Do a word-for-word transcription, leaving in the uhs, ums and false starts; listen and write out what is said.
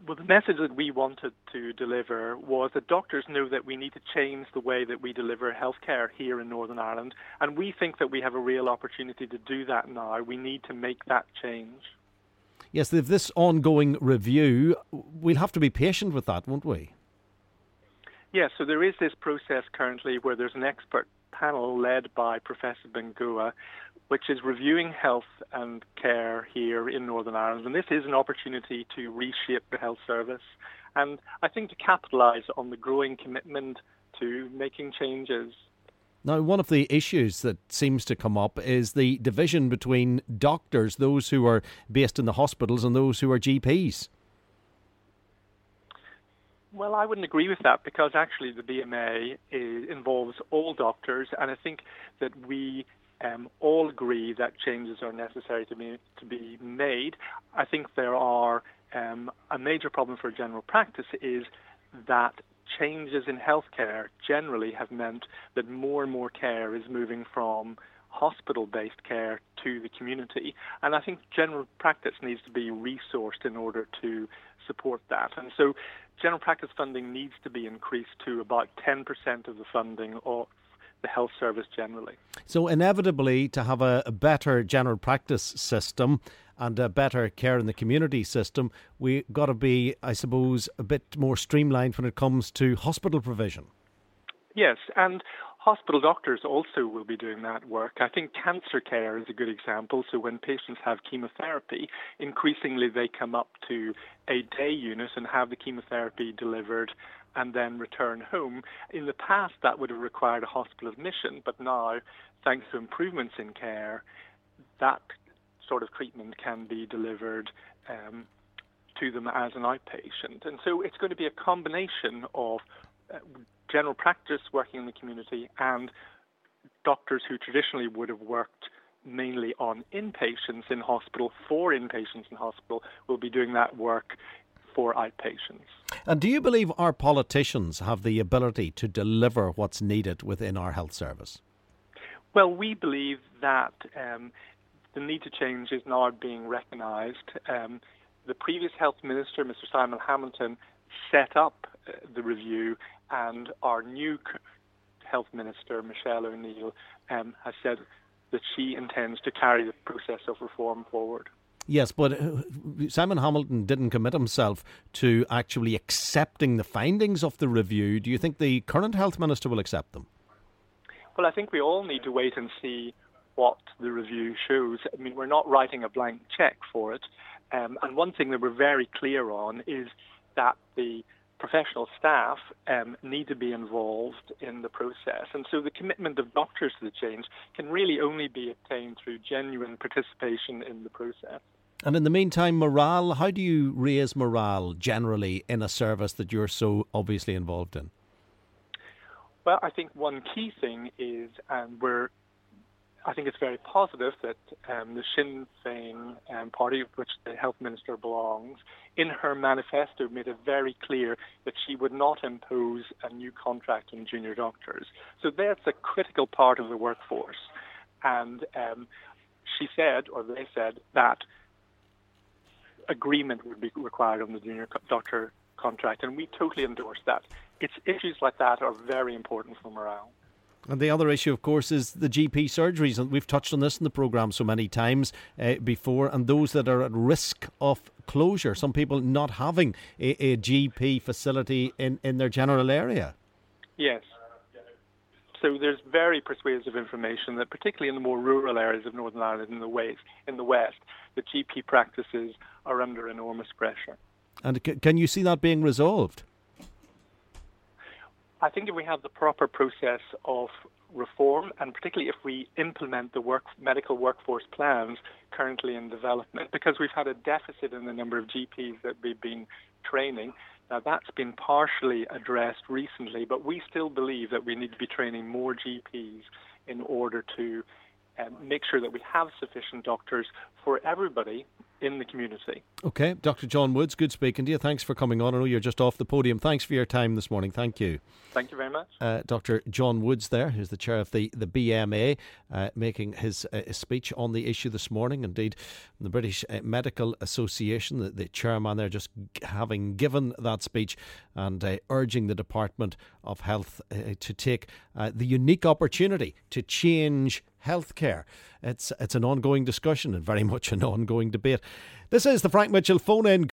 Well, the message that we wanted to deliver was that doctors know that we need to change the way that we deliver healthcare here in Northern Ireland, and we think that we have a real opportunity to do that now. We need to make that change. Yes, if this ongoing review, we'll have to be patient with that, won't we? Yes, so there is this process currently where there's an expert panel led by Professor Bengoa, which is reviewing health and care here in Northern Ireland. And this is an opportunity to reshape the health service. And I think to capitalise on the growing commitment to making changes. Now, one of the issues that seems to come up is the division between doctors, those who are based in the hospitals and those who are G Ps. Well, I wouldn't agree with that because actually the B M A is, involves all doctors, and I think that we um, all agree that changes are necessary to be to be made. I think there are um, a major problem for general practice is that changes in healthcare generally have meant that more and more care is moving from hospital-based care to the community, and I think general practice needs to be resourced in order to support that. And so general practice funding needs to be increased to about ten percent of the funding of the health service generally. So inevitably, to have a, a better general practice system and a better care in the community system, we got to be, I suppose, a bit more streamlined when it comes to hospital provision. Yes, and hospital doctors also will be doing that work. I think cancer care is a good example. So when patients have chemotherapy, increasingly they come up to a day unit and have the chemotherapy delivered and then return home. In the past, that would have required a hospital admission, but now, thanks to improvements in care, that sort of treatment can be delivered um, to them as an outpatient. And so it's going to be a combination of uh, general practice working in the community and doctors who traditionally would have worked mainly on inpatients in hospital for inpatients in hospital will be doing that work for outpatients. And do you believe our politicians have the ability to deliver what's needed within our health service? Well, we believe that um, the need to change is now being recognised. Um, the previous health minister, Mister Simon Hamilton, set up uh, the review, and our new health minister, Michelle O'Neill, um, has said that she intends to carry the process of reform forward. Yes, but Simon Hamilton didn't commit himself to actually accepting the findings of the review. Do you think the current health minister will accept them? Well, I think we all need to wait and see what the review shows. I mean, we're not writing a blank check for it. Um, and one thing that we're very clear on is that the professional staff um, need to be involved in the process. And so the commitment of doctors to the change can really only be obtained through genuine participation in the process. And in the meantime, morale, how do you raise morale generally in a service that you're so obviously involved in? Well, I think one key thing is, and we're I think it's very positive that um, the Sinn Féin um, party, of which the health minister belongs, in her manifesto made it very clear that she would not impose a new contract on junior doctors. So that's a critical part of the workforce. And um, she said, or they said, that agreement would be required on the junior doctor contract, and we totally endorse that. It's issues like that are very important for morale. And the other issue, of course, is the G P surgeries. And we've touched on this in the programme so many times uh, before. And those that are at risk of closure, some people not having a, a G P facility in, in their general area. Yes. So there's very persuasive information that particularly in the more rural areas of Northern Ireland in the West, in the West, the G P practices are under enormous pressure. And c- can you see that being resolved? I think if we have the proper process of reform, and particularly if we implement the work, medical workforce plans currently in development, because we've had a deficit in the number of G Ps that we've been training. Now, that's been partially addressed recently, but we still believe that we need to be training more G Ps in order to um, make sure that we have sufficient doctors for everybody in the community. Okay, Doctor John Woods, good speaking to you. Thanks for coming on. I know you're just off the podium. Thanks for your time this morning. Thank you. Thank you very much. Uh, Doctor John Woods there, who's the chair of the, the B M A, uh, making his uh, speech on the issue this morning. Indeed, the British uh, Medical Association, the, the chairman there just having given that speech and uh, urging the Department of Health uh, to take uh, the unique opportunity to change healthcare. It's, it's an ongoing discussion and very much an ongoing debate. This is the Frank Mitchell phone-in.